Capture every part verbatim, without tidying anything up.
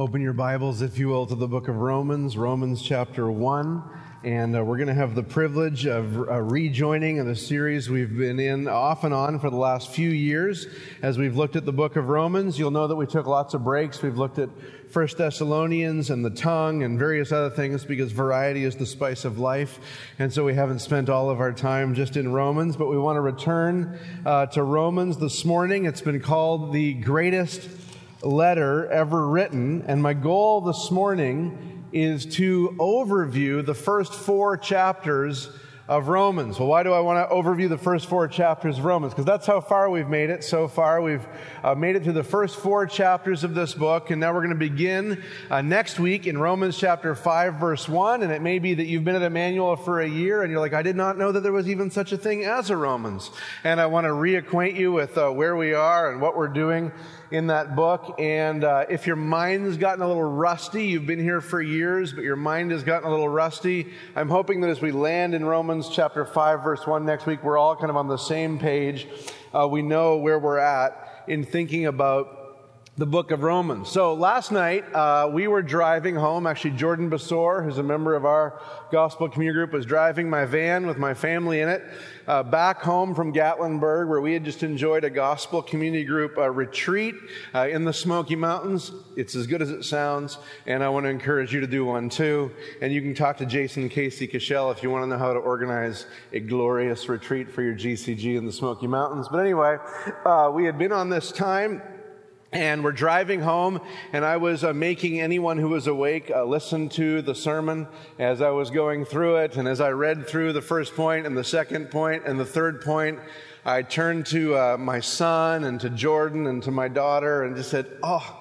Open your Bibles, if you will, to the book of Romans, Romans chapter one. And uh, we're going to have the privilege of uh, rejoining in the series we've been in off and on for the last few years. As we've looked at the book of Romans, you'll know that we took lots of breaks. We've looked at First Thessalonians and the tongue and various other things because variety is the spice of life. And so we haven't spent all of our time just in Romans, but we want to return uh, to Romans this morning. It's been called the greatest letter ever written, and my goal this morning is to overview the first four chapters of Romans. Well, why do I want to overview the first four chapters of Romans? Because that's how far we've made it. So far, we've uh, made it through the first four chapters of this book, and now we're going to begin uh, next week in Romans chapter five, verse one, and it may be that you've been at Emmanuel for a year, and you're like, I did not know that there was even such a thing as a Romans. And I want to reacquaint you with uh, where we are and what we're doing in that book. And uh, if your mind's gotten a little rusty, you've been here for years, but your mind has gotten a little rusty, I'm hoping that as we land in Romans chapter five, verse one next week, we're all kind of on the same page. Uh, we know where we're at in thinking about the book of Romans. So last night, uh, we were driving home. Actually, Jordan Basor, who's a member of our gospel community group, was driving my van with my family in it uh, back home from Gatlinburg, where we had just enjoyed a gospel community group uh, retreat uh, in the Smoky Mountains. It's as good as it sounds, and I want to encourage you to do one too. And you can talk to Jason Casey Cashel if you want to know how to organize a glorious retreat for your G C G in the Smoky Mountains. But anyway, uh, we had been on this time, and we're driving home, and I was uh, making anyone who was awake uh, listen to the sermon as I was going through it. And as I read through the first point and the second point and the third point, I turned to uh, my son and to Jordan and to my daughter and just said, oh,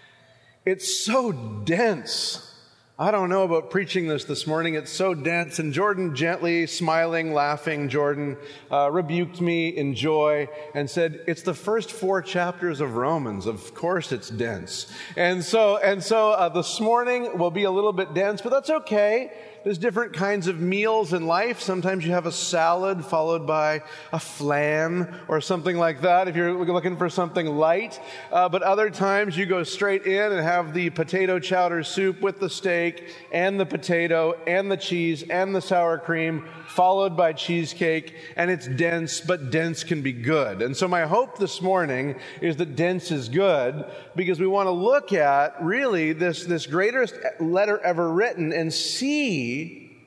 it's so dense. I don't know about preaching this this morning. It's so dense. And Jordan, gently smiling, laughing, Jordan uh, rebuked me in joy and said, it's the first four chapters of Romans. Of course it's dense. And so, and so uh, this morning will be a little bit dense, but that's okay. There's different kinds of meals in life. Sometimes you have a salad followed by a flan or something like that if you're looking for something light. Uh, but other times you go straight in and have the potato chowder soup with the steak and the potato and the cheese and the sour cream followed by cheesecake. And it's dense, but dense can be good. And so my hope this morning is that dense is good because we want to look at really this, this greatest letter ever written and see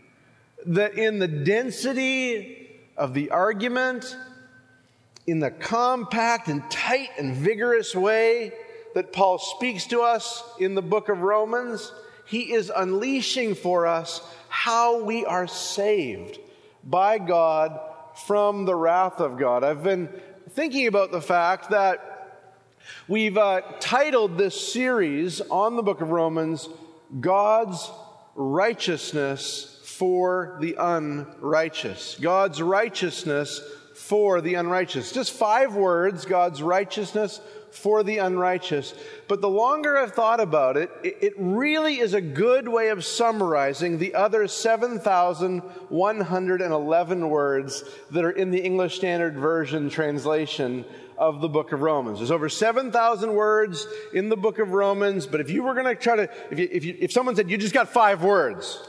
that in the density of the argument, in the compact and tight and vigorous way that Paul speaks to us in the book of Romans, he is unleashing for us how we are saved by God from the wrath of God. I've been thinking about the fact that we've uh, titled this series on the book of Romans, God's Righteousness for the Unrighteous. God's righteousness for the unrighteous. Just five words, God's righteousness for the unrighteous. But the longer I've thought about it, it really is a good way of summarizing the other seven thousand one hundred eleven words that are in the English Standard Version translation of the book of Romans. There's over seven thousand words in the book of Romans, but if you were going to try to, if you, if you, if someone said you just got five words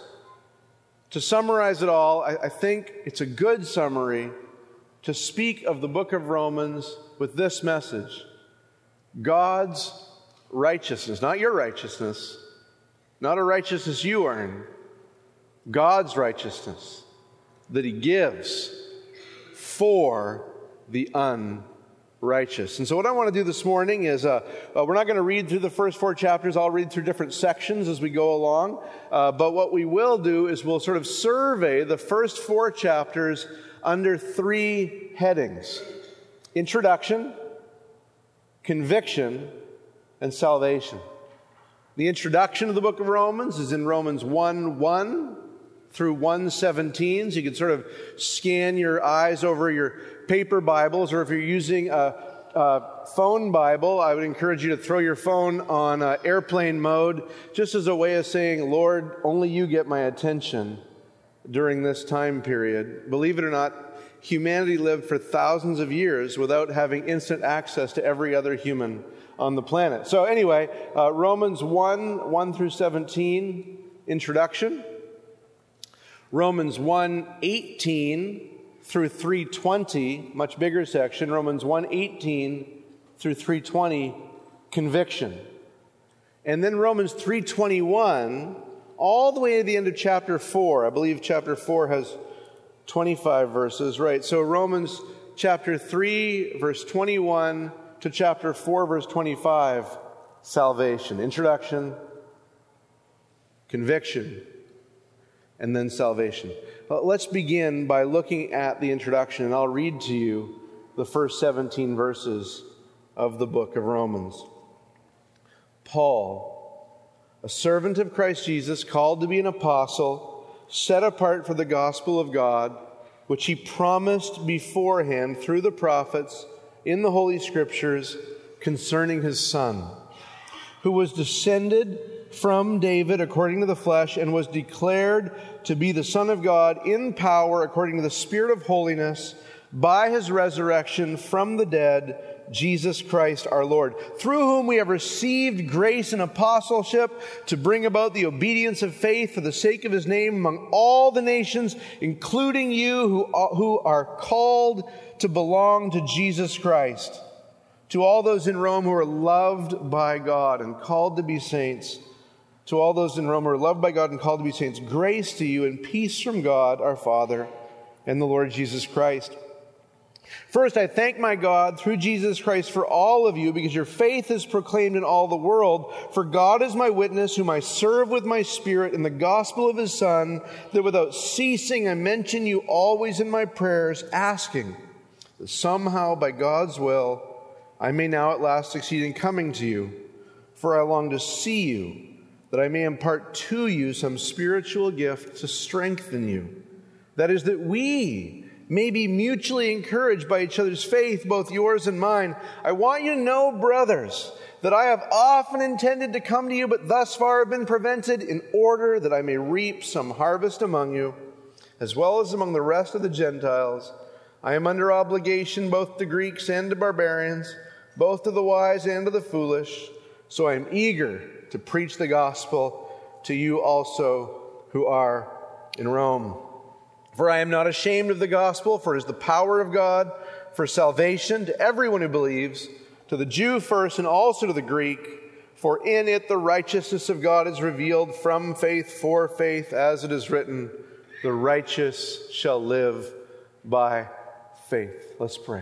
to summarize it all, I, I think it's a good summary to speak of the book of Romans with this message: God's righteousness, not your righteousness, not a righteousness you earn, God's righteousness that He gives for the unrighteous. And so what I want to do this morning is, uh, uh, we're not going to read through the first four chapters. I'll read through different sections as we go along. Uh, but what we will do is we'll sort of survey the first four chapters under three headings: introduction, conviction, and salvation. The introduction of the book of Romans is in Romans one one through one seventeen. So you can sort of scan your eyes over your paper Bibles, or if you're using a, a phone Bible, I would encourage you to throw your phone on uh, airplane mode, just as a way of saying, Lord, only you get my attention during this time period. Believe it or not, humanity lived for thousands of years without having instant access to every other human on the planet. So anyway, uh, Romans one, one through seventeen, introduction. Romans one, eighteen through three twenty, much bigger section. Romans one, eighteen through three twenty, conviction. And then Romans three twenty-one, all the way to the end of chapter four. I believe chapter four has twenty-five verses, right? So Romans chapter three, verse twenty-one to chapter four, verse twenty-five, salvation. Introduction, conviction, and then salvation. Well, let's begin by looking at the introduction, and I'll read to you the first seventeen verses of the book of Romans. Paul, a servant of Christ Jesus, called to be an apostle, set apart for the gospel of God, which he promised beforehand through the prophets in the Holy Scriptures concerning his Son, who was descended from David according to the flesh and was declared to be the Son of God in power according to the Spirit of holiness by his resurrection from the dead, Jesus Christ our Lord, through whom we have received grace and apostleship to bring about the obedience of faith for the sake of his name among all the nations, including you who are, who are called to belong to Jesus Christ. To all those in Rome who are loved by God and called to be saints, to all those in Rome who are loved by God and called to be saints, grace to you and peace from God our Father and the Lord Jesus Christ. First, I thank my God through Jesus Christ for all of you, because your faith is proclaimed in all the world. For God is my witness, whom I serve with my spirit in the gospel of his Son, that without ceasing I mention you always in my prayers, asking that somehow by God's will I may now at last succeed in coming to you. For I long to see you, that I may impart to you some spiritual gift to strengthen you. That is, that we may be mutually encouraged by each other's faith, both yours and mine. I want you to know, brothers, that I have often intended to come to you, but thus far have been prevented, in order that I may reap some harvest among you, as well as among the rest of the Gentiles. I am under obligation both to Greeks and to barbarians, both to the wise and to the foolish. So I am eager to preach the gospel to you also who are in Rome. For I am not ashamed of the gospel, for it is the power of God for salvation to everyone who believes, to the Jew first and also to the Greek. For in it the righteousness of God is revealed from faith for faith, as it is written, the righteous shall live by faith. Let's pray.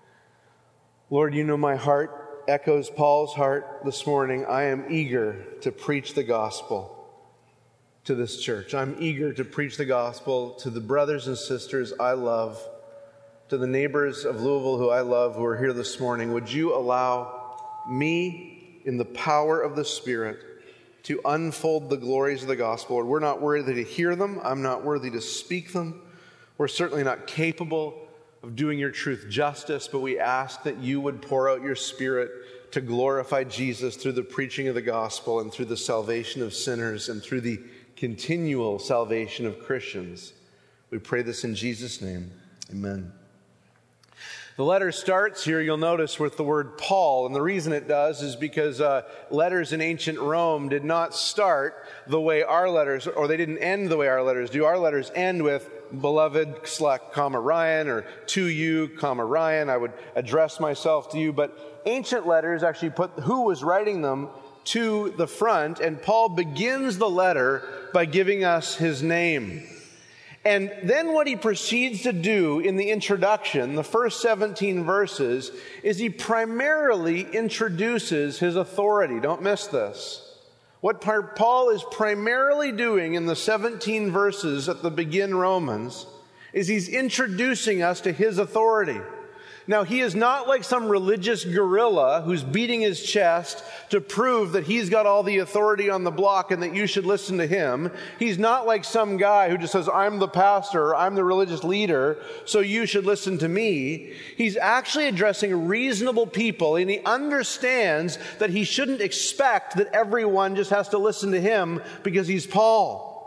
Lord, you know my heart echoes Paul's heart this morning. I am eager to preach the gospel to this church. I'm eager to preach the gospel to the brothers and sisters I love, to the neighbors of Louisville who I love who are here this morning. Would you allow me, in the power of the Spirit, to unfold the glories of the gospel? Lord, we're not worthy to hear them. I'm not worthy to speak them. We're certainly not capable of doing your truth justice, but we ask that you would pour out your Spirit to glorify Jesus through the preaching of the gospel and through the salvation of sinners and through the continual salvation of Christians. We pray this in Jesus' name. Amen. The letter starts here, you'll notice, with the word Paul. And the reason it does is because uh, letters in ancient Rome did not start the way our letters, or they didn't end the way our letters do. Our letters end with beloved, select, comma, Ryan, or to you, comma, Ryan. I would address myself to you. But ancient letters actually put who was writing them to the front, and Paul begins the letter by giving us his name. And then what he proceeds to do in the introduction, the first seventeen verses, is he primarily introduces his authority. Don't miss this. What Paul is primarily doing in the seventeen verses at the begin Romans is he's introducing us to his authority. Now, he is not like some religious guerrilla who's beating his chest to prove that he's got all the authority on the block and that you should listen to him. He's not like some guy who just says, I'm the pastor, I'm the religious leader, so you should listen to me. He's actually addressing reasonable people, and he understands that he shouldn't expect that everyone just has to listen to him because he's Paul.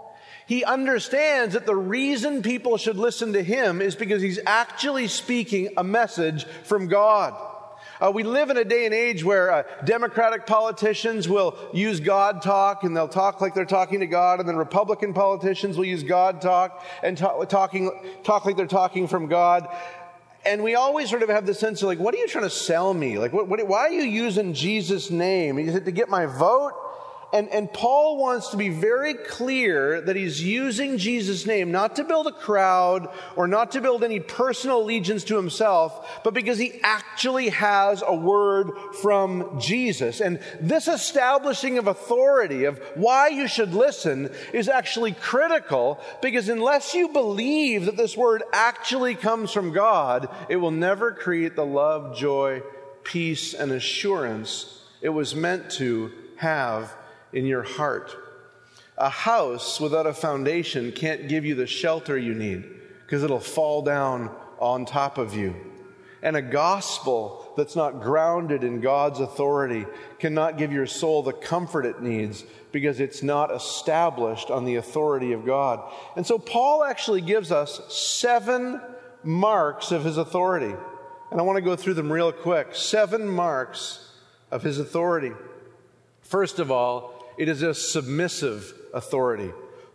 He understands that the reason people should listen to him is because he's actually speaking a message from God. Uh, we live in a day and age where uh, Democratic politicians will use God talk, and they'll talk like they're talking to God, and then Republican politicians will use God talk and talk, talking, talk like they're talking from God. And we always sort of have this sense of like, what are you trying to sell me? Like, what, what, why are you using Jesus' name? Is it to get my vote? And, and Paul wants to be very clear that he's using Jesus' name not to build a crowd or not to build any personal allegiance to himself, but because he actually has a word from Jesus. And this establishing of authority, of why you should listen, is actually critical, because unless you believe that this word actually comes from God, it will never create the love, joy, peace, and assurance it was meant to have in your heart. A house without a foundation can't give you the shelter you need, because it'll fall down on top of you. And a gospel that's not grounded in God's authority cannot give your soul the comfort it needs, because it's not established on the authority of God. And so Paul actually gives us seven marks of his authority. And I want to go through them real quick. Seven marks of his authority. First of all, it is a submissive authority.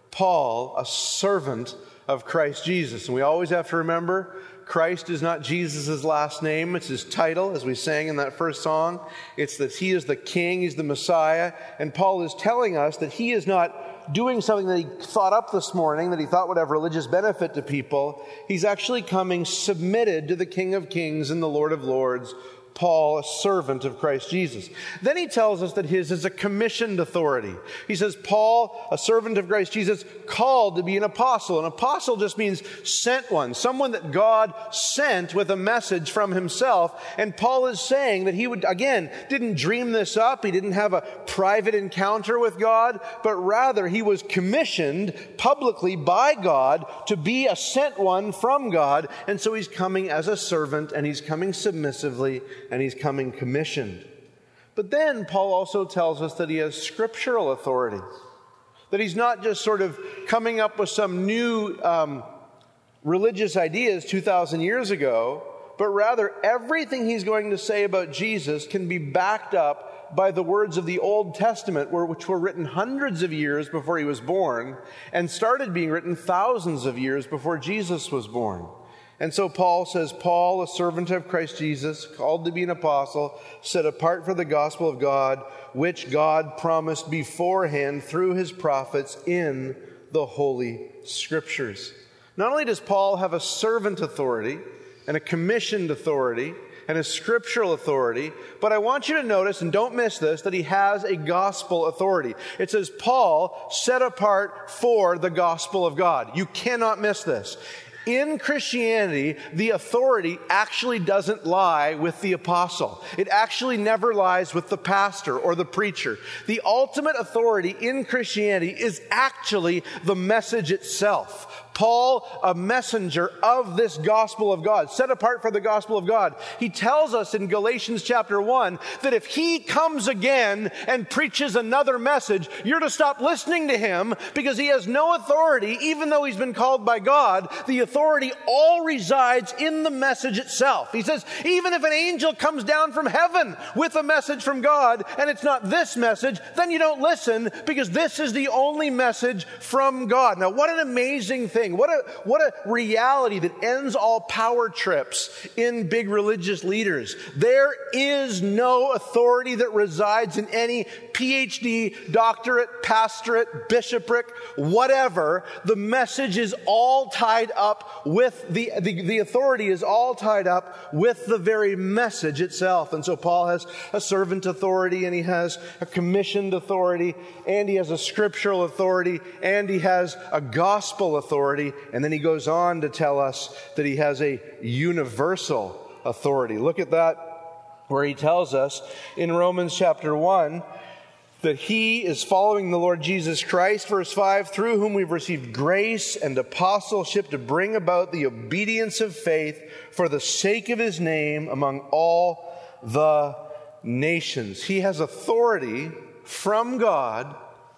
Paul, a servant of Christ Jesus. And we always have to remember, Christ is not Jesus' last name. It's his title, as we sang in that first song. It's that he is the King, he's the Messiah. And Paul is telling us that he is not doing something that he thought up this morning, that he thought would have religious benefit to people. He's actually coming submitted to the King of Kings and the Lord of Lords, Paul, a servant of Christ Jesus. Then he tells us that his is a commissioned authority. He says, Paul, a servant of Christ Jesus, called to be an apostle. An apostle just means sent one, someone that God sent with a message from himself. And Paul is saying that he would, again, didn't dream this up. He didn't have a private encounter with God, but rather he was commissioned publicly by God to be a sent one from God. And so he's coming as a servant, and he's coming submissively, and he's coming commissioned. But then Paul also tells us that he has scriptural authority. That he's not just sort of coming up with some new um, religious ideas two thousand years ago, but rather everything he's going to say about Jesus can be backed up by the words of the Old Testament, which were written hundreds of years before he was born and started being written thousands of years before Jesus was born. And so Paul says, Paul, a servant of Christ Jesus, called to be an apostle, set apart for the gospel of God, which God promised beforehand through his prophets in the Holy Scriptures. Not only does Paul have a servant authority and a commissioned authority and a scriptural authority, but I want you to notice, and don't miss this, that he has a gospel authority. It says, Paul, set apart for the gospel of God. You cannot miss this. In Christianity, the authority actually doesn't lie with the apostle. It actually never lies with the pastor or the preacher. The ultimate authority in Christianity is actually the message itself. Paul, a messenger of this gospel of God, set apart for the gospel of God. He tells us in Galatians chapter one that if he comes again and preaches another message, you're to stop listening to him, because he has no authority, even though he's been called by God. The authority all resides in the message itself. He says, even if an angel comes down from heaven with a message from God, and it's not this message, then you don't listen, because this is the only message from God. Now, what an amazing thing. What a, what a reality that ends all power trips in big religious leaders. There is no authority that resides in any P H D, doctorate, pastorate, bishopric, whatever. The message is all tied up with the, the, the authority is all tied up with the very message itself. And so Paul has a servant authority, and he has a commissioned authority, and he has a scriptural authority, and he has a gospel authority. And then he goes on to tell us that he has a universal authority. Look at that, where he tells us in Romans chapter one that he is following the Lord Jesus Christ, verse five, through whom we've received grace and apostleship to bring about the obedience of faith for the sake of his name among all the nations. He has authority from God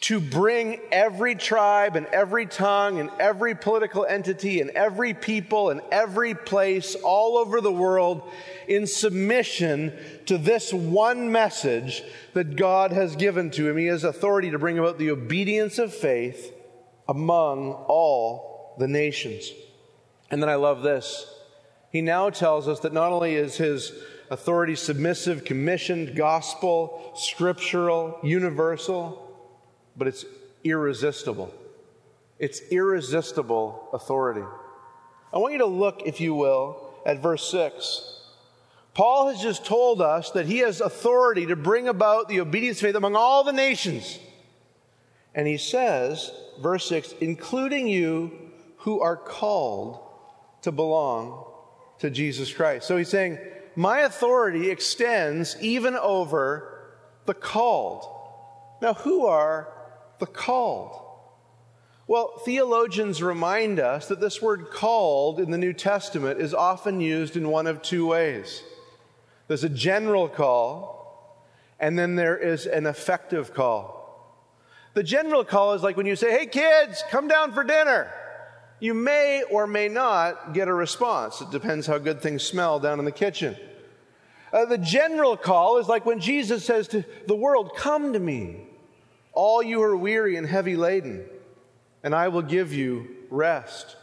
to bring every tribe and every tongue and every political entity and every people and every place all over the world in submission to this one message that God has given to him. He has authority to bring about the obedience of faith among all the nations. And then I love this. He now tells us that not only is his authority submissive, commissioned, gospel, scriptural, universal, but it's irresistible. It's irresistible authority. I want you to look, if you will, at verse six. Paul has just told us that he has authority to bring about the obedience of faith among all the nations. And he says, verse six, including you who are called to belong to Jesus Christ. So he's saying, my authority extends even over the called. Now, who are the called? Well, theologians remind us that this word called in the New Testament is often used in one of two ways. There's a general call, and then there is an effective call. The general call is like when you say, hey kids, come down for dinner. You may or may not get a response. It depends how good things smell down in the kitchen. Uh, the general call is like when Jesus says to the world, come to me, all you are weary and heavy laden, and I will give you rest.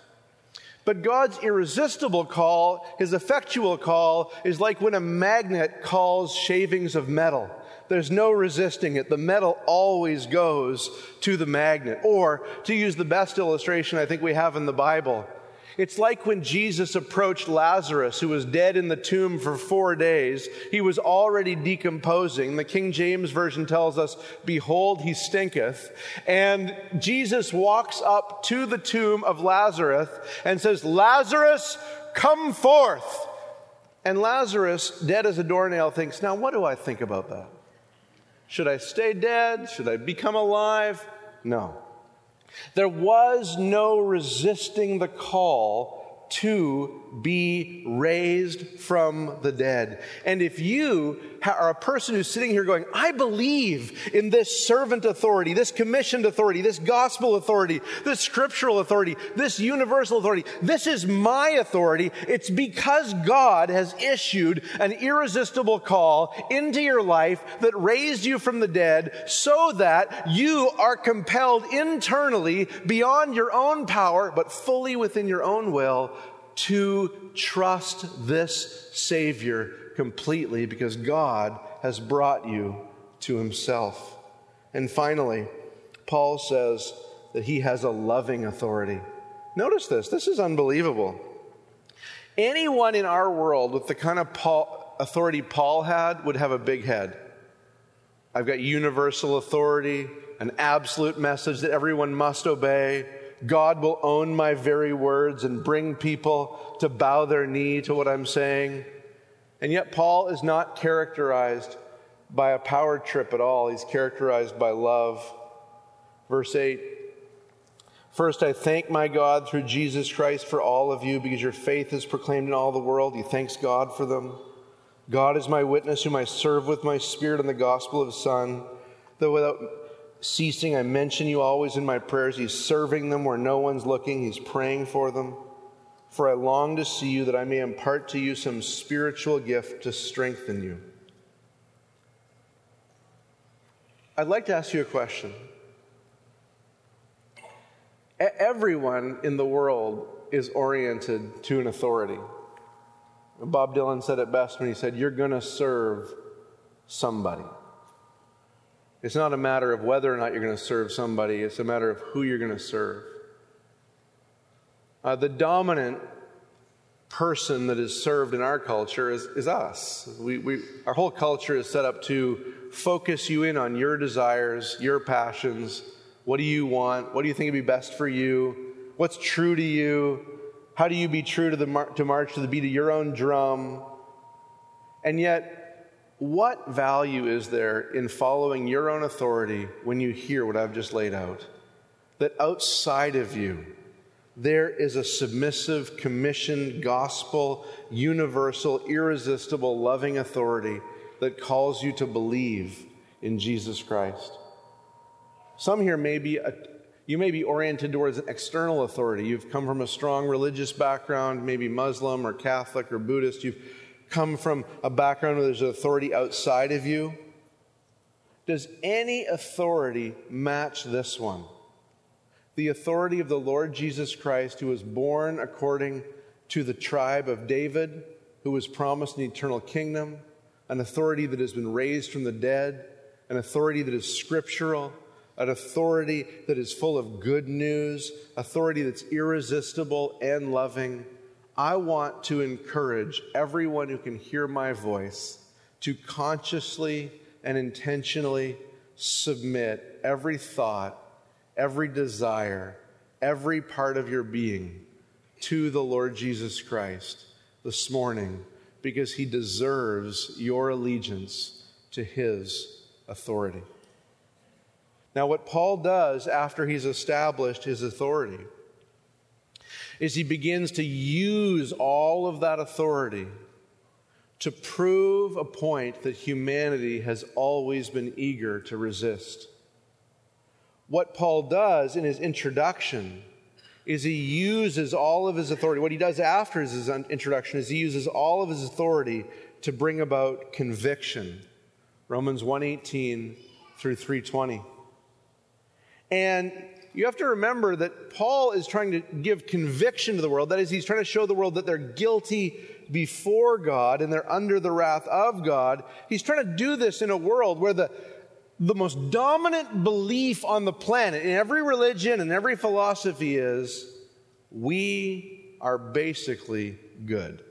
But God's irresistible call, his effectual call, is like when a magnet calls shavings of metal. There's no resisting it. The metal always goes to the magnet. Or, to use the best illustration I think we have in the Bible, it's like when Jesus approached Lazarus, who was dead in the tomb for four days. He was already decomposing. The King James Version tells us, behold, he stinketh. And Jesus walks up to the tomb of Lazarus and says, Lazarus, come forth. And Lazarus, dead as a doornail, thinks, now what do I think about that? Should I stay dead? Should I become alive? No. There was no resisting the call to be raised from the dead. And if you are a person who's sitting here going, I believe in this servant authority, this commissioned authority, this gospel authority, this scriptural authority, this universal authority, this is my authority, it's because God has issued an irresistible call into your life that raised you from the dead so that you are compelled internally beyond your own power, but fully within your own will, to trust this Savior completely because God has brought you to himself. And finally, Paul says that he has a loving authority. Notice this. This is unbelievable. Anyone in our world with the kind of Paul, authority Paul had would have a big head. I've got universal authority, an absolute message that everyone must obey. God will own my very words and bring people to bow their knee to what I'm saying. And yet Paul is not characterized by a power trip at all. He's characterized by love. Verse eight, first I thank my God through Jesus Christ for all of you because your faith is proclaimed in all the world. He thanks God for them. God is my witness whom I serve with my spirit in the gospel of his Son, though without ceasing, I mention you always in my prayers. He's serving them where no one's looking. He's praying for them. For I long to see you that I may impart to you some spiritual gift to strengthen you. I'd like to ask you a question. Everyone in the world is oriented to an authority. Bob Dylan said it best when he said, you're going to serve somebody. It's not a matter of whether or not you're going to serve somebody. It's a matter of who you're going to serve. Uh, the dominant person that is served in our culture is, is us. We, we, our whole culture is set up to focus you in on your desires, your passions. What do you want? What do you think would be best for you? What's true to you? How do you be true to the mar- to march to the beat of your own drum? And yet, what value is there in following your own authority when you hear what I've just laid out? That outside of you, there is a submissive, commissioned, gospel, universal, irresistible, loving authority that calls you to believe in Jesus Christ. Some here may be, a, you may be oriented towards an external authority. You've come from a strong religious background, maybe Muslim or Catholic or Buddhist. You've come from a background where there's an authority outside of you. Does any authority match this one? The authority of the Lord Jesus Christ, who was born according to the tribe of David, who was promised an eternal kingdom, an authority that has been raised from the dead, an authority that is scriptural, an authority that is full of good news, authority that's irresistible and loving. I want to encourage everyone who can hear my voice to consciously and intentionally submit every thought, every desire, every part of your being to the Lord Jesus Christ this morning, because he deserves your allegiance to his authority. Now, what Paul does after he's established his authority is he begins to use all of that authority to prove a point that humanity has always been eager to resist. What Paul does in his introduction is he uses all of his authority. What he does after his introduction is he uses all of his authority to bring about conviction. Romans one eighteen through three twenty. And you have to remember that Paul is trying to give conviction to the world. That is, he's trying to show the world that they're guilty before God and they're under the wrath of God. He's trying to do this in a world where the, the most dominant belief on the planet, in every religion and every philosophy, is we are basically good.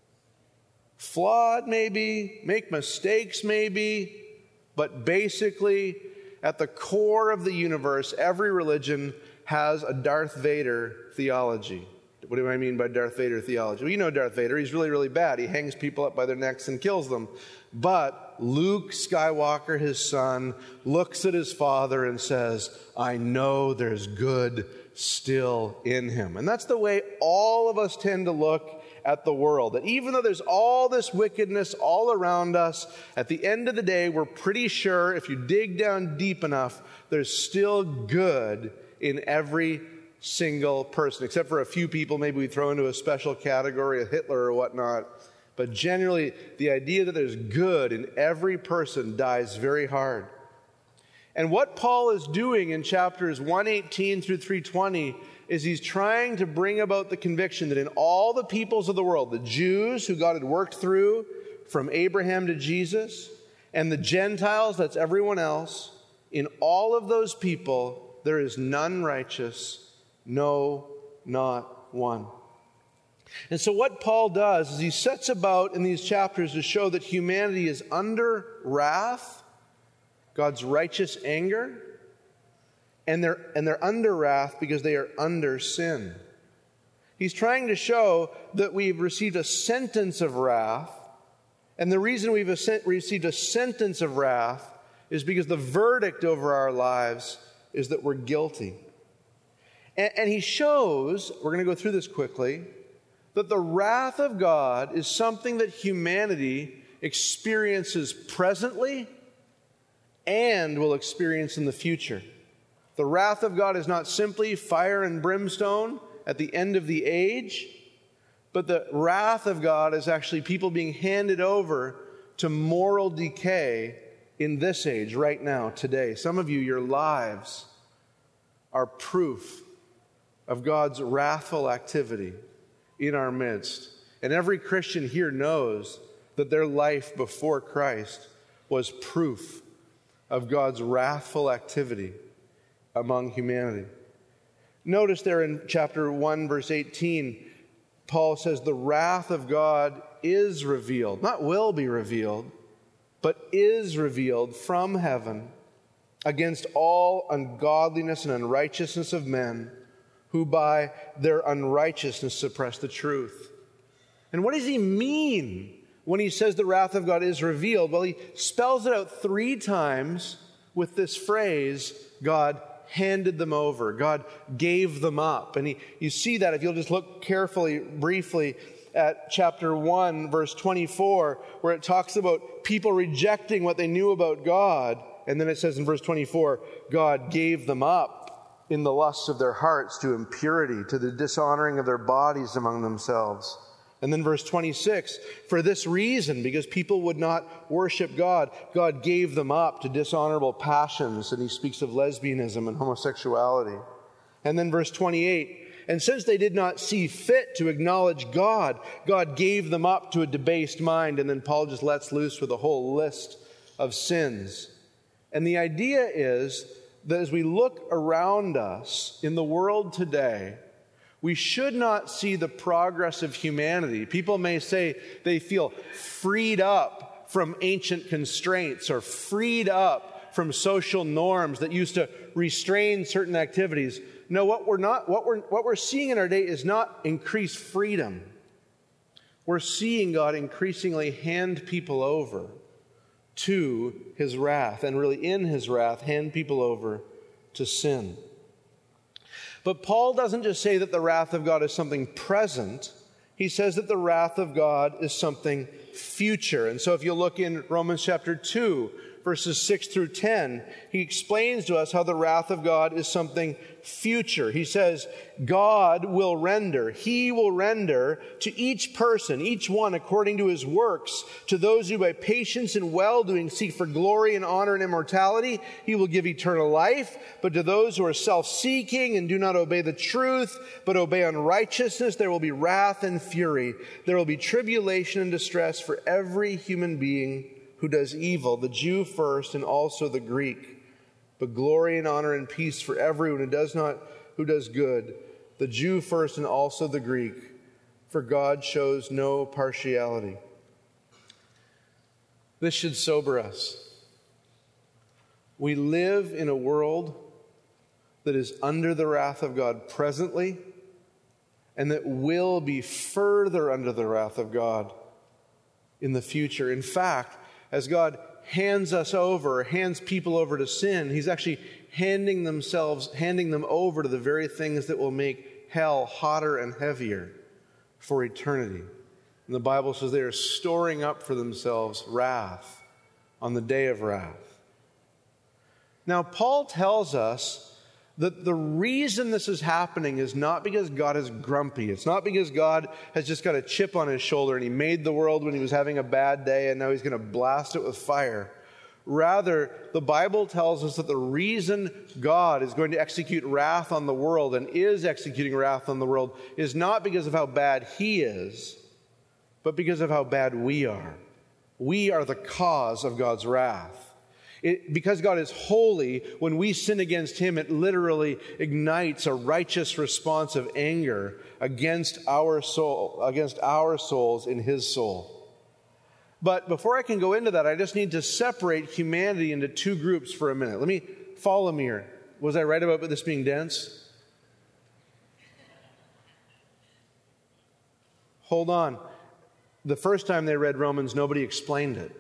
Flawed, maybe, make mistakes, maybe, but basically, at the core of the universe, every religion has a Darth Vader theology. What do I mean by Darth Vader theology? Well, you know Darth Vader. He's really, really bad. He hangs people up by their necks and kills them. But Luke Skywalker, his son, looks at his father and says, I know there's good still in him. And that's the way all of us tend to look at the world. That even though there's all this wickedness all around us, at the end of the day, we're pretty sure if you dig down deep enough, there's still good in every single person, except for a few people maybe we throw into a special category, a Hitler or whatnot. But generally, the idea that there's good in every person dies very hard. And what Paul is doing in chapters one eighteen through three twenty is he's trying to bring about the conviction that in all the peoples of the world, the Jews who God had worked through from Abraham to Jesus, and the Gentiles, that's everyone else, in all of those people, there is none righteous, no, not one. And so what Paul does is he sets about in these chapters to show that humanity is under wrath, God's righteous anger, and they're, and they're under wrath because they are under sin. He's trying to show that we've received a sentence of wrath, and the reason we've received a sentence of wrath is because the verdict over our lives is that we're guilty. And, and he shows, we're going to go through this quickly, that the wrath of God is something that humanity experiences presently and will experience in the future. The wrath of God is not simply fire and brimstone at the end of the age, but the wrath of God is actually people being handed over to moral decay in this age, right now, today. Some of you, your lives are proof of God's wrathful activity in our midst. And every Christian here knows that their life before Christ was proof of God's wrathful activity among humanity. Notice there in chapter one, verse eighteen, Paul says the wrath of God is revealed, not will be revealed, but is revealed from heaven against all ungodliness and unrighteousness of men who by their unrighteousness suppress the truth. And what does he mean when he says the wrath of God is revealed? Well, he spells it out three times with this phrase, God handed them over. God gave them up. And he, you see that if you'll just look carefully, briefly, at chapter one, verse twenty-four, where it talks about people rejecting what they knew about God And then it says in verse twenty-four, God gave them up in the lusts of their hearts to impurity, to the dishonoring of their bodies among themselves. And then verse twenty-six, for this reason, because people would not worship God, God gave them up to dishonorable passions. And he speaks of lesbianism and homosexuality. And then verse twenty-eight, and since they did not see fit to acknowledge God, God gave them up to a debased mind. And then Paul just lets loose with a whole list of sins. And the idea is that as we look around us in the world today, we should not see the progress of humanity. People may say they feel freed up from ancient constraints or freed up from social norms that used to restrain certain activities. No, what we're not, what we're, what we're seeing in our day is not increased freedom. We're seeing God increasingly hand people over to his wrath, and really in his wrath, hand people over to sin. But Paul doesn't just say that the wrath of God is something present. He says that the wrath of God is something future. And so if you look in Romans chapter two, verses six through ten, he explains to us how the wrath of God is something future. He says, God will render, he will render to each person, each one according to his works. To those who by patience and well-doing seek for glory and honor and immortality, he will give eternal life. But to those who are self-seeking and do not obey the truth, but obey unrighteousness, there will be wrath and fury. There will be tribulation and distress for every human being who does evil, the Jew first and also the Greek. But glory and honor and peace for everyone who does not, who does good, the Jew first and also the Greek, for God shows no partiality. This should sober us. We live in a world that is under the wrath of God presently, and that will be further under the wrath of God in the future. In fact, as God hands us over, hands people over to sin, he's actually handing themselves, handing them over to the very things that will make hell hotter and heavier for eternity. And the Bible says they are storing up for themselves wrath on the day of wrath. Now, Paul tells us that the reason this is happening is not because God is grumpy. It's not because God has just got a chip on his shoulder and he made the world when he was having a bad day and now he's going to blast it with fire. Rather, the Bible tells us that the reason God is going to execute wrath on the world and is executing wrath on the world is not because of how bad he is, but because of how bad we are. We are the cause of God's wrath. It, because God is holy, when we sin against him, it literally ignites a righteous response of anger against our soul, against our souls in his soul. But before I can go into that, I just need to separate humanity into two groups for a minute. Let me follow me here. Was I right about this being dense? Hold on. The first time they read Romans, nobody explained it.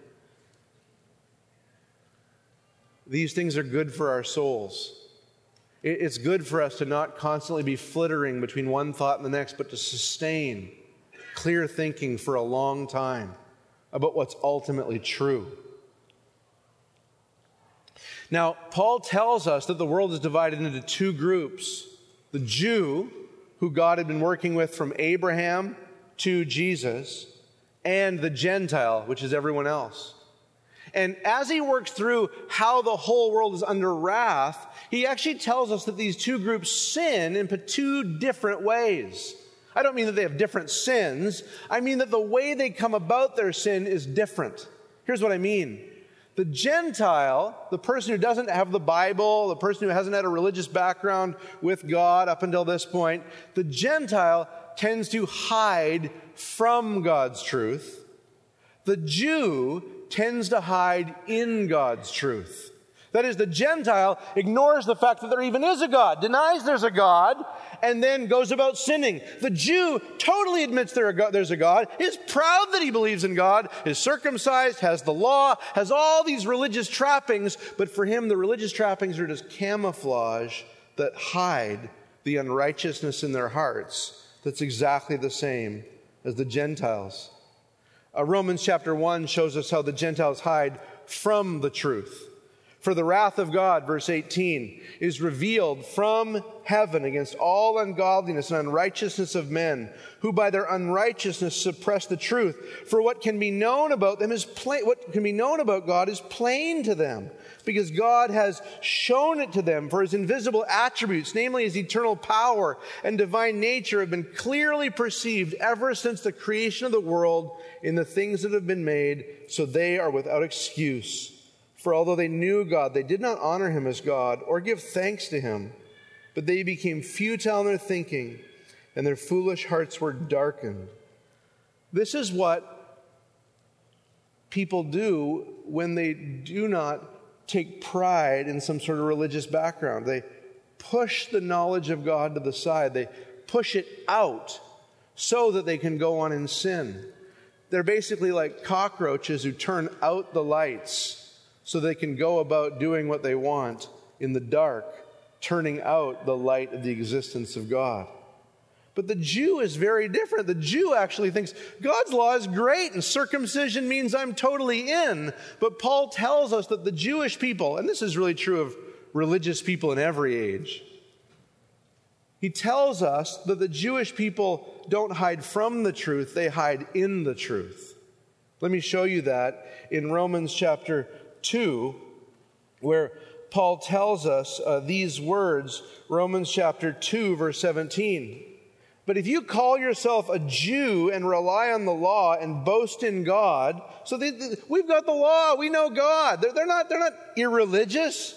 These things are good for our souls. It's good for us to not constantly be flittering between one thought and the next, but to sustain clear thinking for a long time about what's ultimately true. Now, Paul tells us that the world is divided into two groups. The Jew, who God had been working with from Abraham to Jesus, and the Gentile, which is everyone else. And as he works through how the whole world is under wrath, he actually tells us that these two groups sin in two different ways. I don't mean that they have different sins. I mean that the way they come about their sin is different. Here's what I mean. The Gentile, the person who doesn't have the Bible, the person who hasn't had a religious background with God up until this point, the Gentile tends to hide from God's truth. The Jew tends to hide in God's truth. That is, the Gentile ignores the fact that there even is a God, denies there's a God, and then goes about sinning. The Jew totally admits there's a God, is proud that he believes in God, is circumcised, has the law, has all these religious trappings, but for him the religious trappings are just camouflage that hide the unrighteousness in their hearts. That's exactly the same as the Gentiles. Uh, Romans chapter one shows us how the Gentiles hide from the truth. For the wrath of God, verse eighteen, is revealed from heaven against all ungodliness and unrighteousness of men, who by their unrighteousness suppress the truth. For what can be known about them is plain, what can be known about God is plain to them, because God has shown it to them. For his invisible attributes, namely his eternal power and divine nature, have been clearly perceived ever since the creation of the world in the things that have been made, so they are without excuse. For although they knew God, they did not honor him as God or give thanks to him, but they became futile in their thinking, and their foolish hearts were darkened. This is what people do when they do not take pride in some sort of religious background. They push the knowledge of God to the side. They push it out so that they can go on in sin. They're basically like cockroaches who turn out the lights so they can go about doing what they want in the dark, turning out the light of the existence of God. But the Jew is very different. The Jew actually thinks God's law is great and circumcision means I'm totally in. But Paul tells us that the Jewish people, and this is really true of religious people in every age, he tells us that the Jewish people don't hide from the truth, they hide in the truth. Let me show you that in Romans chapter two, where Paul tells us uh, these words, Romans chapter two, verse seventeen. But if you call yourself a Jew and rely on the law and boast in God, so they, they, we've got the law, we know God. They're, they're not, they're not irreligious.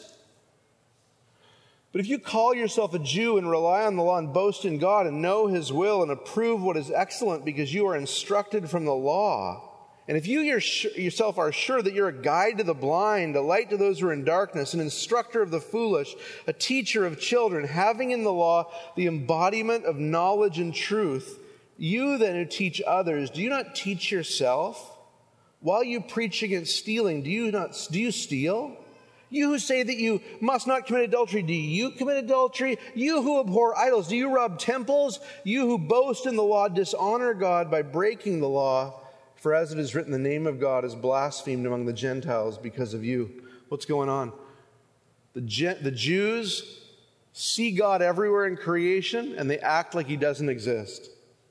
But if you call yourself a Jew and rely on the law and boast in God and know his will and approve what is excellent because you are instructed from the law, and if you yourself are sure that you're a guide to the blind, a light to those who are in darkness, an instructor of the foolish, a teacher of children, having in the law the embodiment of knowledge and truth, you then who teach others, do you not teach yourself? While you preach against stealing, do you not do you steal? You who say that you must not commit adultery, do you commit adultery? You who abhor idols, do you rob temples? You who boast in the law, dishonor God by breaking the law. For as it is written, the name of God is blasphemed among the Gentiles because of you. What's going on? The, Je- the Jews see God everywhere in creation, and they act like he doesn't exist.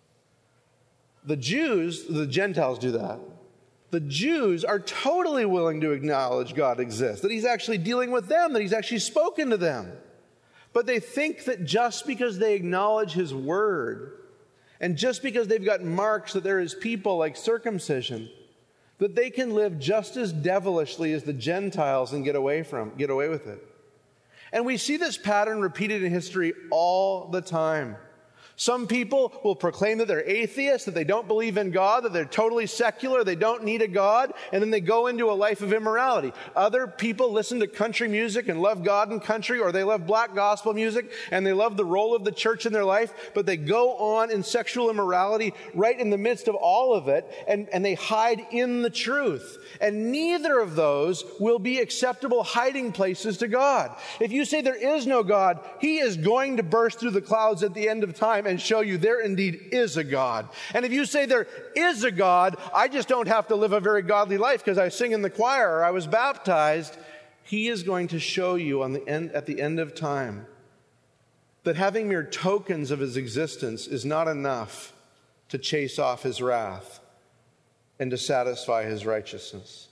The Jews, the Gentiles do that. The Jews are totally willing to acknowledge God exists, that he's actually dealing with them, that he's actually spoken to them. But they think that just because they acknowledge his word, and just because they've got marks that there is people like circumcision, that they can live just as devilishly as the Gentiles and get away from, get away with it. And we see this pattern repeated in history all the time. Some people will proclaim that they're atheists, that they don't believe in God, that they're totally secular, they don't need a God, and then they go into a life of immorality. Other people listen to country music and love God and country, or they love black gospel music and they love the role of the church in their life, but they go on in sexual immorality right in the midst of all of it, and, and they hide in the truth. And neither of those will be acceptable hiding places to God. If you say there is no God, he is going to burst through the clouds at the end of time and show you there indeed is a God. And if you say there is a God, I just don't have to live a very godly life because I sing in the choir or I was baptized, he is going to show you on the end, at the end of time that having mere tokens of his existence is not enough to chase off his wrath and to satisfy his righteousness.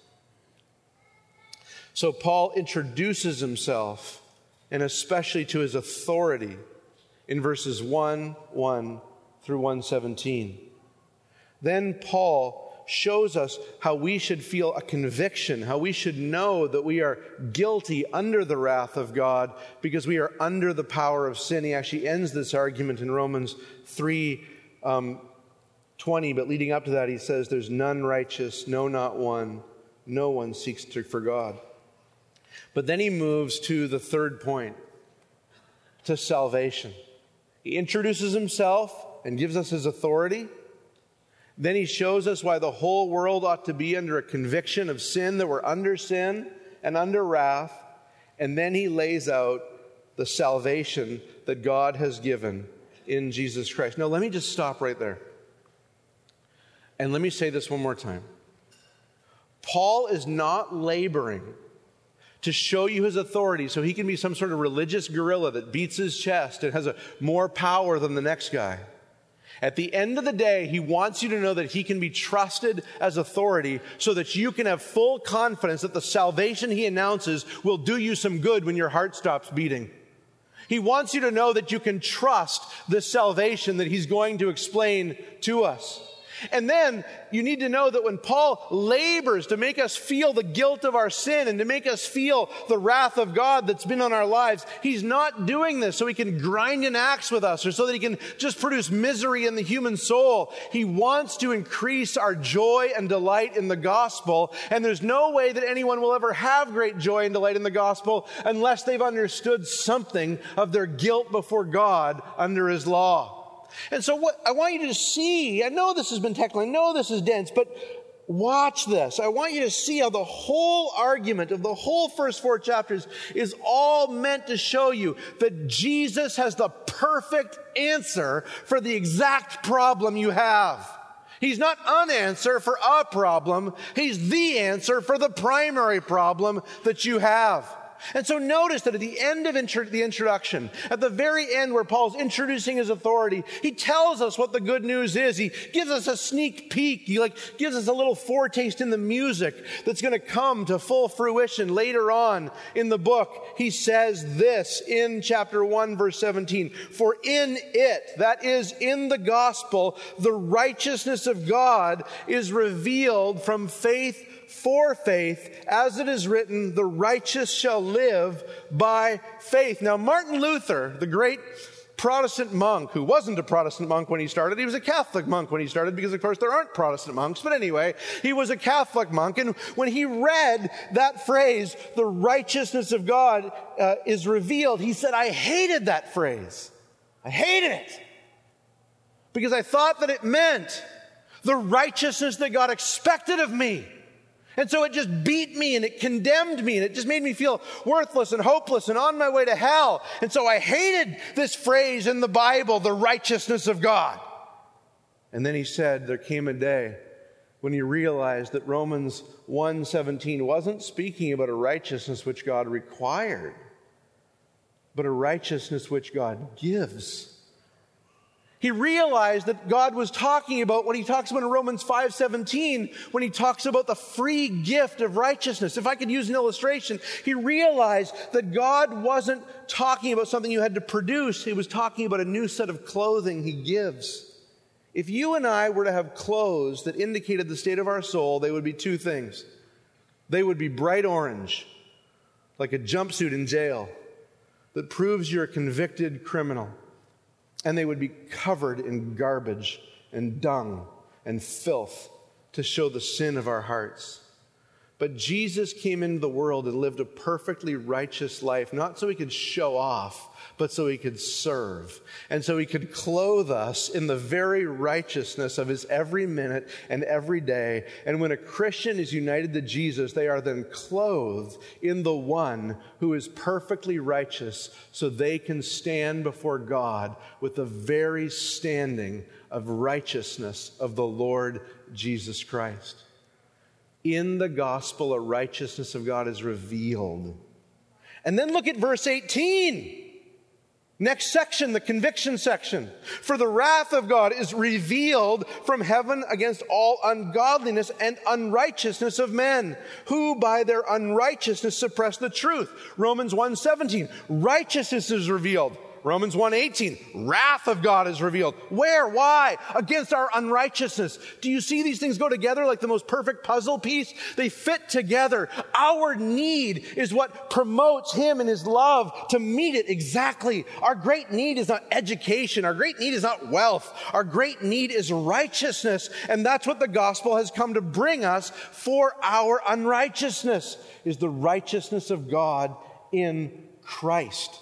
So Paul introduces himself, and especially to his authority, in verses one, one through one seventeen. Then Paul shows us how we should feel a conviction, how we should know that we are guilty under the wrath of God because we are under the power of sin. He actually ends this argument in Romans three, um, twenty, but leading up to that, he says, there's none righteous, no, not one. No one seeks to, for God. But then he moves to the third point, to salvation. He introduces himself and gives us his authority. Then he shows us why the whole world ought to be under a conviction of sin, that we're under sin and under wrath. And then he lays out the salvation that God has given in Jesus Christ. Now, let me just stop right there. And let me say this one more time. Paul is not laboring to show you his authority so he can be some sort of religious gorilla that beats his chest and has a, more power than the next guy. At the end of the day, he wants you to know that he can be trusted as authority so that you can have full confidence that the salvation he announces will do you some good when your heart stops beating. He wants you to know that you can trust the salvation that he's going to explain to us. And then you need to know that when Paul labors to make us feel the guilt of our sin and to make us feel the wrath of God that's been on our lives, he's not doing this so he can grind an axe with us or so that he can just produce misery in the human soul. He wants to increase our joy and delight in the gospel. And there's no way that anyone will ever have great joy and delight in the gospel unless they've understood something of their guilt before God under his law. And so what I want you to see, I know this has been technical, I know this is dense, but watch this. I want you to see how the whole argument of the whole first four chapters is all meant to show you that Jesus has the perfect answer for the exact problem you have. He's not an answer for a problem. He's the answer for the primary problem that you have. And so notice that at the end of intro- the introduction, at the very end where Paul's introducing his authority, he tells us what the good news is. He gives us a sneak peek. He like gives us a little foretaste in the music that's going to come to full fruition later on in the book. He says this in chapter one, verse seventeen, "For in it," that is in the gospel, "the righteousness of God is revealed from faith for faith, as it is written, the righteous shall live by faith." Now, Martin Luther, the great Protestant monk, who wasn't a Protestant monk when he started, he was a Catholic monk when he started, because of course there aren't Protestant monks, but anyway, he was a Catholic monk, and when he read that phrase, the righteousness of God uh, is revealed, he said, I hated that phrase. I hated it. Because I thought that it meant the righteousness that God expected of me. And so it just beat me and it condemned me and it just made me feel worthless and hopeless and on my way to hell. And so I hated this phrase in the Bible, the righteousness of God. And then he said there came a day when he realized that Romans one seventeen wasn't speaking about a righteousness which God required, but a righteousness which God gives. He realized that God was talking about what he talks about in Romans five seventeen when he talks about the free gift of righteousness. If I could use an illustration, he realized that God wasn't talking about something you had to produce. He was talking about a new set of clothing he gives. If you and I were to have clothes that indicated the state of our soul, they would be two things. They would be bright orange, like a jumpsuit in jail, that proves you're a convicted criminal. And they would be covered in garbage and dung and filth to show the sin of our hearts. But Jesus came into the world and lived a perfectly righteous life, not so he could show off, but so he could serve. And so he could clothe us in the very righteousness of his every minute and every day. And when a Christian is united to Jesus, they are then clothed in the one who is perfectly righteous, so they can stand before God with the very standing of righteousness of the Lord Jesus Christ. In the gospel, a righteousness of God is revealed. And then look at verse eighteen. Next section, the conviction section. For the wrath of God is revealed from heaven against all ungodliness and unrighteousness of men, who by their unrighteousness suppress the truth. Romans one seventeen. Righteousness is revealed. Romans one eighteen, wrath of God is revealed. Where? Why? Against our unrighteousness. Do you see these things go together like the most perfect puzzle piece? They fit together. Our need is what promotes him and his love to meet it exactly. Our great need is not education. Our great need is not wealth. Our great need is righteousness. And that's what the gospel has come to bring us for our unrighteousness, is the righteousness of God in Christ.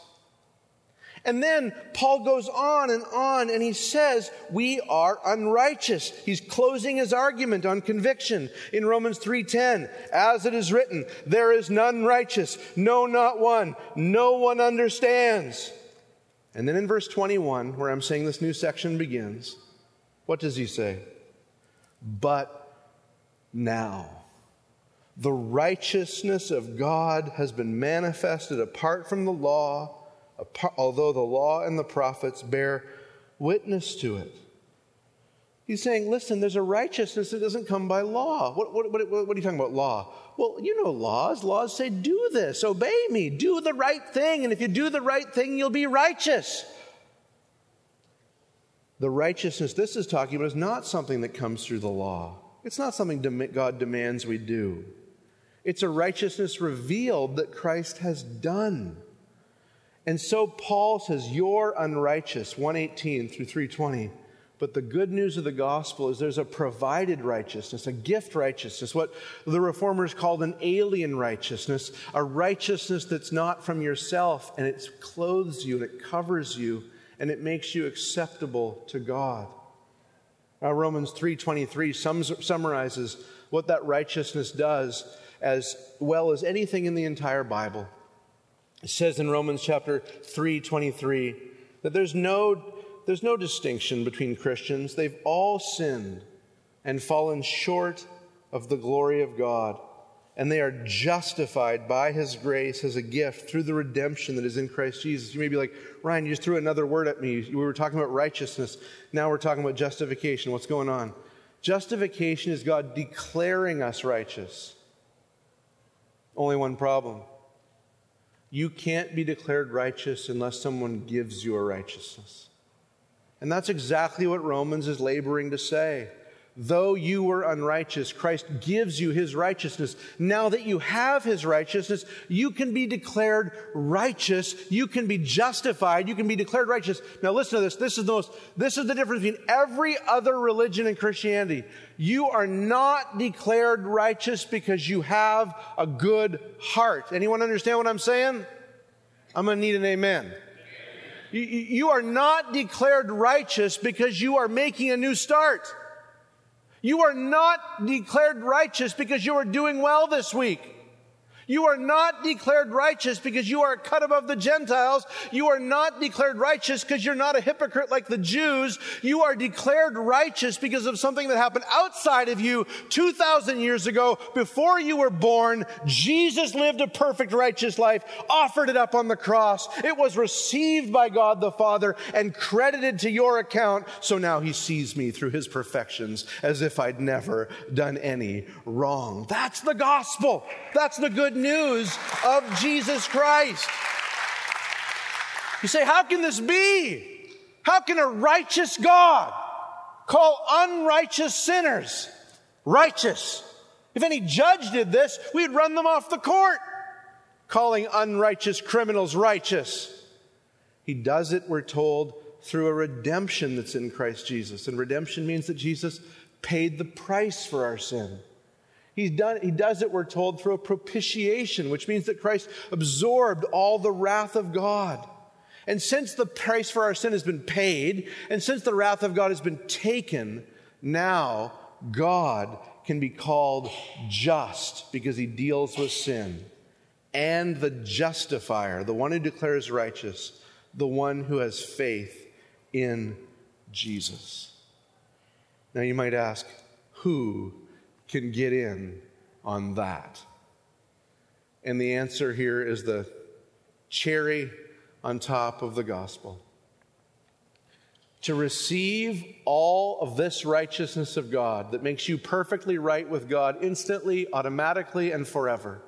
And then Paul goes on and on and he says, we are unrighteous. He's closing his argument on conviction in Romans three ten. As it is written, there is none righteous, no, not one. No one understands. And then in verse twenty-one, where I'm saying this new section begins, what does he say? But now. The righteousness of God has been manifested apart from the law, apart, although the law and the prophets bear witness to it. He's saying, listen, there's a righteousness that doesn't come by law. What, what, what, what are you talking about, law? Well, you know laws. Laws say, do this, obey me, do the right thing. And if you do the right thing, you'll be righteous. The righteousness this is talking about is not something that comes through the law. It's not something God demands we do. It's a righteousness revealed that Christ has done. And so Paul says, you're unrighteous, one eighteen through three twenty. But the good news of the gospel is there's a provided righteousness, a gift righteousness, what the Reformers called an alien righteousness, a righteousness that's not from yourself, and it clothes you and it covers you and it makes you acceptable to God. Now, Romans three twenty-three sums, summarizes what that righteousness does as well as anything in the entire Bible. It says in Romans chapter three twenty-three that there's no There's no distinction between Christians. They've all sinned and fallen short of the glory of God. And they are justified by His grace as a gift through the redemption that is in Christ Jesus. You may be like, Ryan, you just threw another word at me. We were talking about righteousness. Now we're talking about justification. What's going on? Justification is God declaring us righteous. Only one problem. You can't be declared righteous unless someone gives you a righteousness. And that's exactly what Romans is laboring to say. Though you were unrighteous, Christ gives you His righteousness. Now that you have His righteousness, you can be declared righteous. You can be justified. You can be declared righteous. Now listen to this. This is the most, this is the difference between every other religion and Christianity. You are not declared righteous because you have a good heart. Anyone understand what I'm saying? I'm going to need an amen. You, you are not declared righteous because you are making a new start. You are not declared righteous because you are doing well this week. You are not declared righteous because you are cut above the Gentiles. You are not declared righteous because you're not a hypocrite like the Jews. You are declared righteous because of something that happened outside of you two thousand years ago. Before you were born, Jesus lived a perfect righteous life, offered it up on the cross. It was received by God the Father and credited to your account. So now He sees me through His perfections as if I'd never done any wrong. That's the gospel. That's the good news of Jesus Christ. You say, how can this be? How can a righteous God call unrighteous sinners righteous? If any judge did this, we'd run them off the court, calling unrighteous criminals righteous. He does it, we're told, through a redemption that's in Christ Jesus. And redemption means that Jesus paid the price for our sin. He's done, he does it, we're told, through a propitiation, which means that Christ absorbed all the wrath of God. And since the price for our sin has been paid, and since the wrath of God has been taken, now God can be called just because He deals with sin. And the justifier, the one who declares righteous, the one who has faith in Jesus. Now you might ask, who can get in on that? And the answer here is the cherry on top of the gospel. To receive all of this righteousness of God that makes you perfectly right with God instantly, automatically, and forever,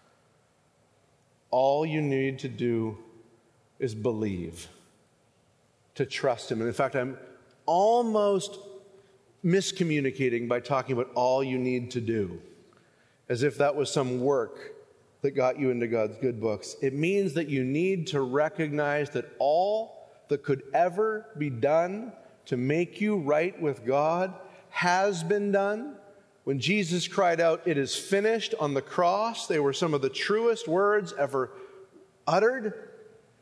all you need to do is believe, to trust Him. And in fact, I'm almost miscommunicating by talking about all you need to do, as if that was some work that got you into God's good books. It means that you need to recognize that all that could ever be done to make you right with God has been done. When Jesus cried out, "It is finished," on the cross, they were some of the truest words ever uttered.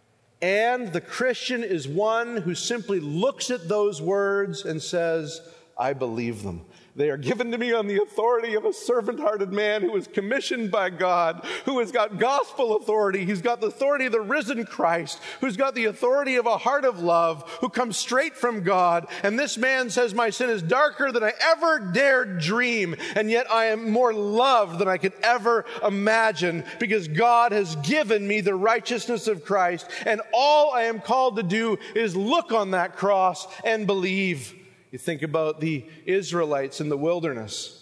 And the Christian is one who simply looks at those words and says, I believe them. They are given to me on the authority of a servant-hearted man who is commissioned by God, who has got gospel authority. He's got the authority of the risen Christ, who's got the authority of a heart of love, who comes straight from God. And this man says, my sin is darker than I ever dared dream, and yet I am more loved than I could ever imagine, because God has given me the righteousness of Christ, and all I am called to do is look on that cross and believe. You think about the Israelites in the wilderness,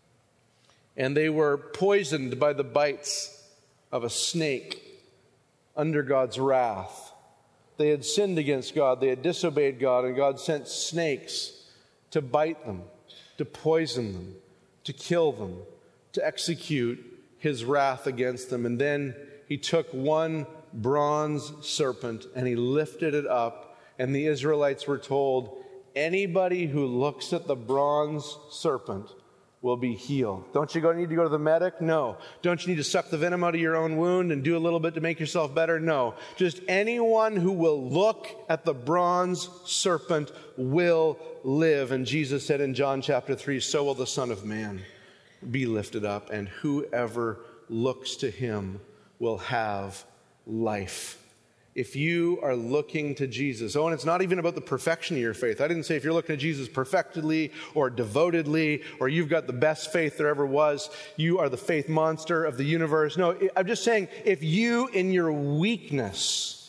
and they were poisoned by the bites of a snake under God's wrath. They had sinned against God. They had disobeyed God, and God sent snakes to bite them, to poison them, to kill them, to execute his wrath against them. And then he took one bronze serpent and he lifted it up, and the Israelites were told, anybody who looks at the bronze serpent will be healed. Don't you go, need to go to the medic? No. Don't you need to suck the venom out of your own wound and do a little bit to make yourself better? No. Just anyone who will look at the bronze serpent will live. And Jesus said in John chapter three, so will the Son of Man be lifted up, and whoever looks to him will have life. If you are looking to Jesus, oh, and it's not even about the perfection of your faith. I didn't say if you're looking to Jesus perfectly or devotedly, or you've got the best faith there ever was, you are the faith monster of the universe. No, I'm just saying if you in your weakness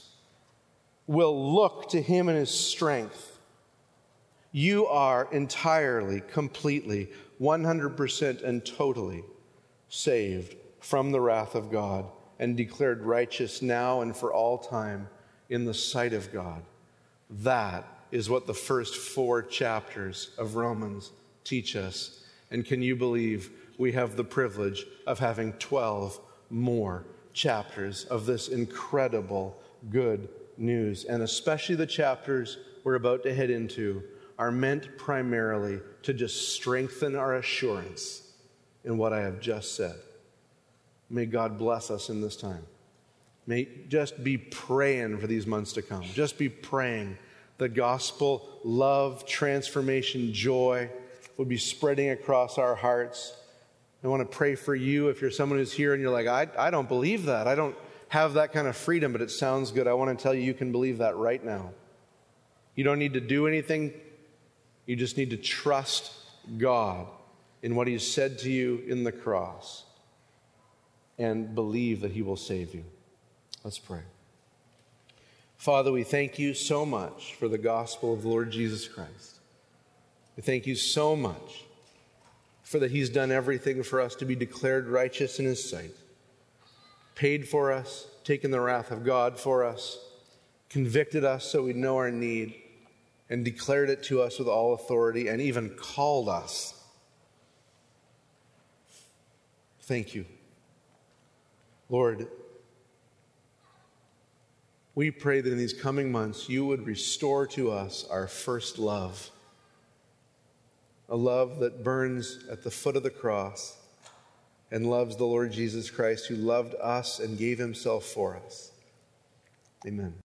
will look to him in his strength, you are entirely, completely, one hundred percent and totally saved from the wrath of God, and declared righteous now and for all time in the sight of God. That is what the first four chapters of Romans teach us. And can you believe we have the privilege of having twelve more chapters of this incredible good news? And especially the chapters we're about to head into are meant primarily to just strengthen our assurance in what I have just said. May God bless us in this time. May just be praying for these months to come. Just be praying the gospel, love, transformation, joy would be spreading across our hearts. I want to pray for you if you're someone who's here and you're like, I, I don't believe that. I don't have that kind of freedom, but it sounds good. I want to tell you, you can believe that right now. You don't need to do anything. You just need to trust God in what he's said to you in the cross, and believe that he will save you. Let's pray. Father, we thank you so much for the gospel of the Lord Jesus Christ. We thank you so much for that he's done everything for us to be declared righteous in his sight, paid for us, taken the wrath of God for us, convicted us so we know our need, and declared it to us with all authority, and even called us. Thank you. Lord, we pray that in these coming months you would restore to us our first love, a love that burns at the foot of the cross and loves the Lord Jesus Christ, who loved us and gave himself for us. Amen.